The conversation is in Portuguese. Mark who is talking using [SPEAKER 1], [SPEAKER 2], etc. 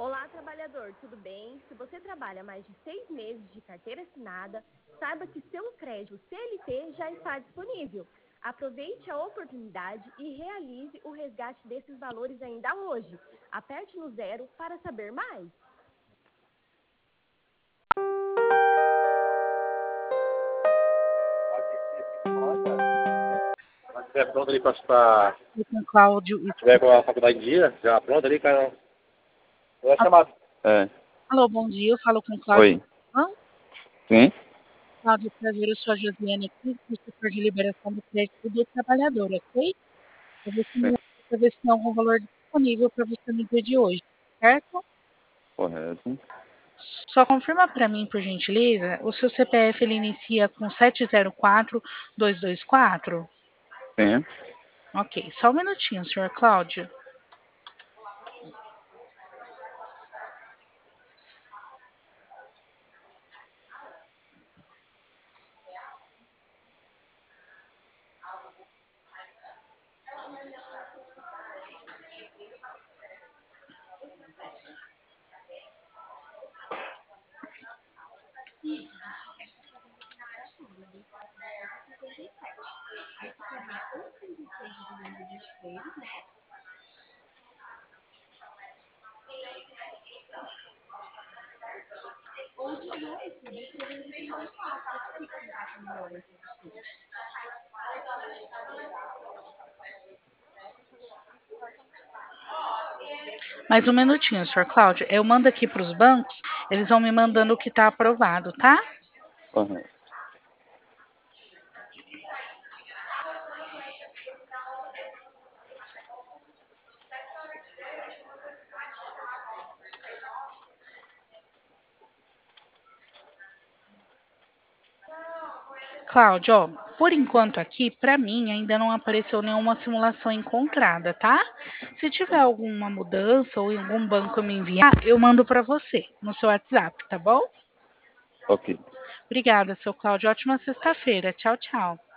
[SPEAKER 1] Olá, trabalhador, tudo bem? Se você trabalha mais de 6 meses de carteira assinada, saiba que seu crédito CLT já está disponível. Aproveite a oportunidade e realize o resgate desses valores ainda hoje. Aperte no 0 para saber mais.
[SPEAKER 2] Se estiver pronto ali para
[SPEAKER 3] Com Cláudio e
[SPEAKER 2] tiver com a faculdade em dia, já pronto ali, cara. Eu vou chamar.
[SPEAKER 3] Alô, bom dia, eu falo com o Cláudio.
[SPEAKER 4] Oi. Sim?
[SPEAKER 3] Cláudio, prazer, eu sou a Josiane aqui, do setor de liberação do crédito do trabalhador, ok? Eu vou
[SPEAKER 4] Sim.
[SPEAKER 3] para ver se tem algum valor disponível para você no dia de hoje, certo?
[SPEAKER 4] Correto.
[SPEAKER 3] Só confirma para mim, por gentileza, o seu CPF ele inicia com 704224?
[SPEAKER 4] Sim.
[SPEAKER 3] Ok, só um minutinho, senhor Cláudio. Mais um minutinho, senhor Cláudio. Eu mando aqui para os bancos, eles vão me mandando o que está aprovado, tá?
[SPEAKER 4] Correto.
[SPEAKER 3] Cláudio, ó, por enquanto aqui, para mim, ainda não apareceu nenhuma simulação encontrada, tá? Se tiver alguma mudança ou em algum banco me enviar, eu mando para você no seu WhatsApp, tá bom?
[SPEAKER 4] Ok.
[SPEAKER 3] Obrigada, seu Cláudio. Ótima sexta-feira. Tchau, tchau.